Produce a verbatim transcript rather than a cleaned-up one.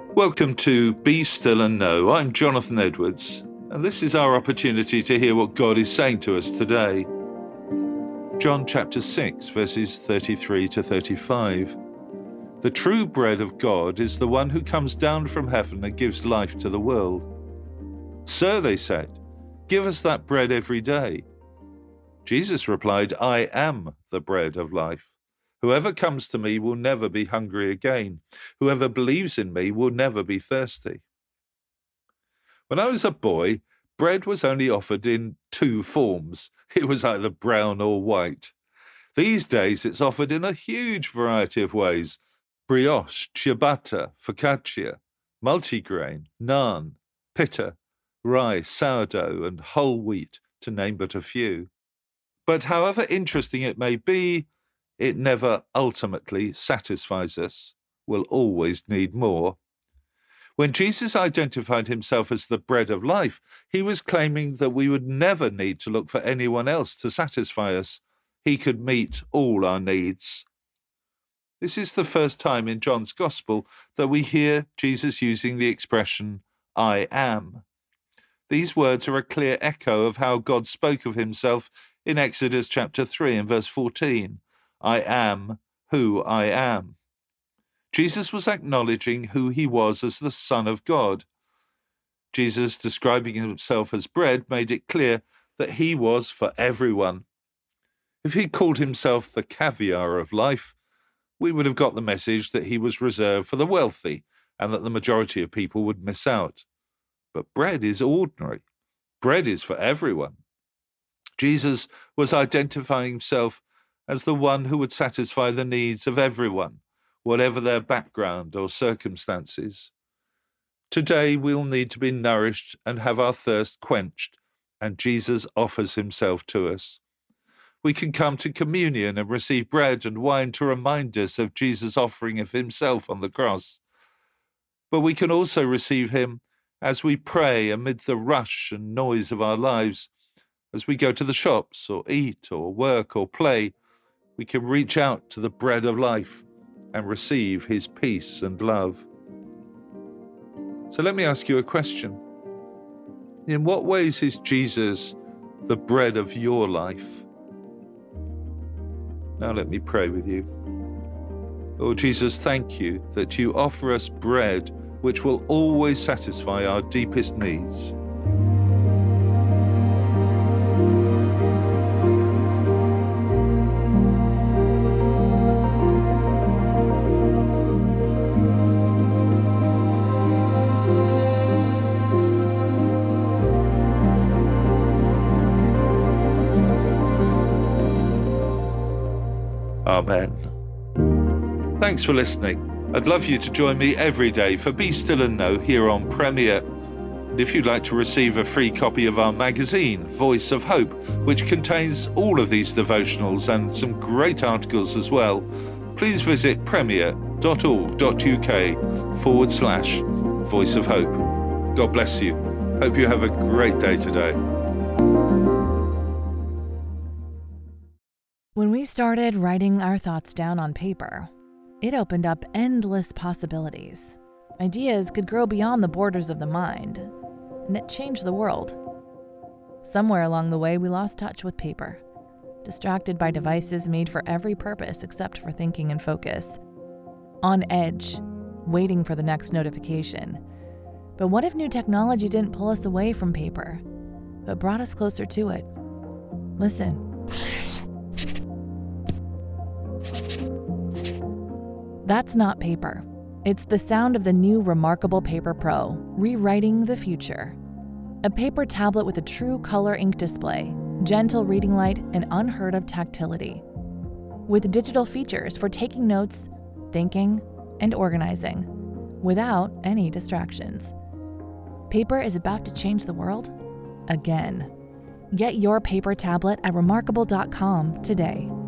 Welcome to Be Still and Know. I'm Jonathan Edwards, and this is our opportunity to hear what God is saying to us today. John chapter six, verses thirty-three to thirty-five. The true bread of God is the one who comes down from heaven and gives life to the world. Sir, they said, give us that bread every day. Jesus replied, I am the bread of life. Whoever comes to me will never be hungry again. Whoever believes in me will never be thirsty. When I was a boy, bread was only offered in two forms. It was either brown or white. These days, it's offered in a huge variety of ways. Brioche, ciabatta, focaccia, multigrain, naan, pita, rice, sourdough, and whole wheat, to name but a few. But however interesting it may be, it never ultimately satisfies us. We'll always need more. When Jesus identified himself as the bread of life, he was claiming that we would never need to look for anyone else to satisfy us. He could meet all our needs. This is the first time in John's Gospel that we hear Jesus using the expression, I am. These words are a clear echo of how God spoke of himself in Exodus chapter three and verse fourteen. I am who I am. Jesus was acknowledging who he was as the Son of God. Jesus, describing himself as bread, made it clear that he was for everyone. If he called himself the caviar of life, we would have got the message that he was reserved for the wealthy and that the majority of people would miss out. But bread is ordinary. Bread is for everyone. Jesus was identifying himself as the one who would satisfy the needs of everyone, whatever their background or circumstances. Today we'll need to be nourished and have our thirst quenched, and Jesus offers himself to us. We can come to communion and receive bread and wine to remind us of Jesus' offering of himself on the cross. But we can also receive him as we pray amid the rush and noise of our lives, as we go to the shops or eat or work or play. We can reach out to the bread of life and receive his peace and love. So let me ask you a question. In what ways is Jesus the bread of your life? Now let me pray with you. Lord Jesus, thank you that you offer us bread which will always satisfy our deepest needs. Amen. Thanks for listening. I'd love you to join me every day for Be Still and Know here on Premier. And if you'd like to receive a free copy of our magazine, Voice of Hope, which contains all of these devotionals and some great articles as well, please visit premier.org.uk forward slash Voice of Hope. God bless you. Hope you have a great day today. When we started writing our thoughts down on paper, it opened up endless possibilities. Ideas could grow beyond the borders of the mind, and it changed the world. Somewhere along the way, we lost touch with paper, distracted by devices made for every purpose except for thinking and focus. On edge, waiting for the next notification. But what if new technology didn't pull us away from paper, but brought us closer to it? Listen. That's not paper. It's the sound of the new Remarkable Paper Pro, rewriting the future. A paper tablet with a true color ink display, gentle reading light, and unheard of tactility. With digital features for taking notes, thinking, and organizing, without any distractions. Paper is about to change the world again. Get your paper tablet at remarkable dot com today.